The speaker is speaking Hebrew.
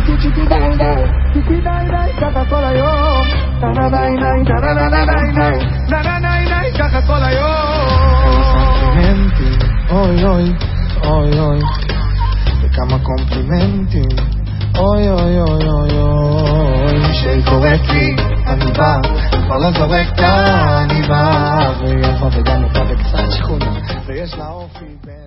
צ'יקי די די, צ'יקי די די, ככה כל היום. טנה די די, טנה די די די, טנה די די, ככה כל היום. קומפלימנטים, אוי אוי, אוי אוי, וכמה קומפלימנטים, אוי אוי אוי אוי אוי, שקוראת לי, אני בא, כבר לא זורקת, אני בא, ויפה וגם אותה וקצת שכונה, ויש לה אופי